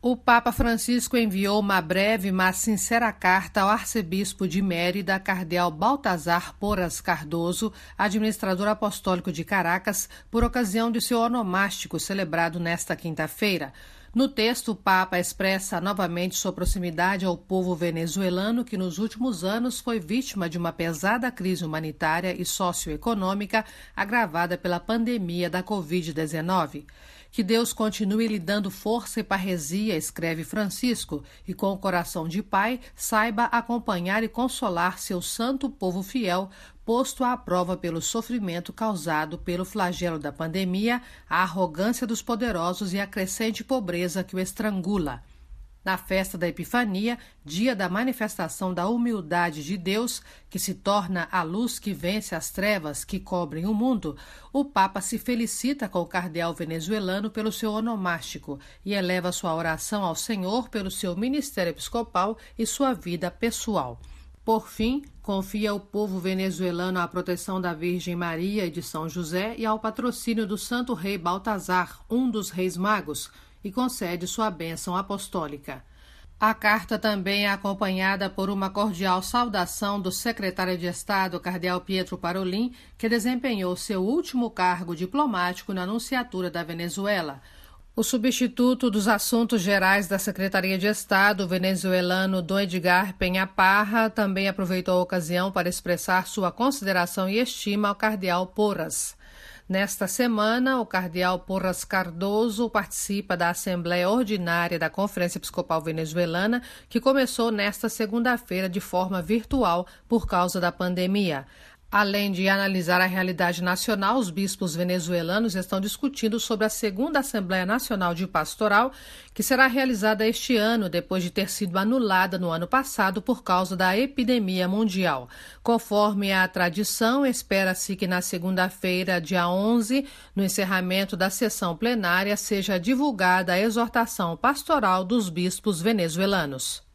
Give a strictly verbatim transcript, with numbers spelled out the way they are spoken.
O Papa Francisco enviou uma breve, mas sincera carta ao arcebispo de Mérida, cardeal Baltazar Porras Cardoso, administrador apostólico de Caracas, por ocasião de seu onomástico celebrado nesta quinta-feira. No texto, o Papa expressa novamente sua proximidade ao povo venezuelano que nos últimos anos foi vítima de uma pesada crise humanitária e socioeconômica agravada pela pandemia da covid dezenove. Que Deus continue lhe dando força e parresia, escreve Francisco, e com o coração de pai saiba acompanhar e consolar seu santo povo fiel, posto à prova pelo sofrimento causado pelo flagelo da pandemia, a arrogância dos poderosos e a crescente pobreza que o estrangula. Na festa da Epifania, dia da manifestação da humildade de Deus, que se torna a luz que vence as trevas que cobrem o mundo, o Papa se felicita com o cardeal venezuelano pelo seu onomástico e eleva sua oração ao Senhor pelo seu ministério episcopal e sua vida pessoal. Por fim, confia ao povo venezuelano à proteção da Virgem Maria e de São José e ao patrocínio do Santo Rei Baltazar, um dos reis magos, e concede sua bênção apostólica. A carta também é acompanhada por uma cordial saudação do secretário de Estado, cardeal Pietro Parolin, que desempenhou seu último cargo diplomático na Nunciatura da Venezuela. O substituto dos Assuntos Gerais da Secretaria de Estado, o venezuelano Dom Edgar Penha Parra, também aproveitou a ocasião para expressar sua consideração e estima ao cardeal Porras. Nesta semana, o cardeal Porras Cardoso participa da Assembleia Ordinária da Conferência Episcopal Venezuelana, que começou nesta segunda-feira de forma virtual por causa da pandemia. Além de analisar a realidade nacional, os bispos venezuelanos estão discutindo sobre a segunda Assembleia Nacional de Pastoral, que será realizada este ano, depois de ter sido anulada no ano passado por causa da epidemia mundial. Conforme a tradição, espera-se que na segunda-feira, dia onze, no encerramento da sessão plenária, seja divulgada a exortação pastoral dos bispos venezuelanos.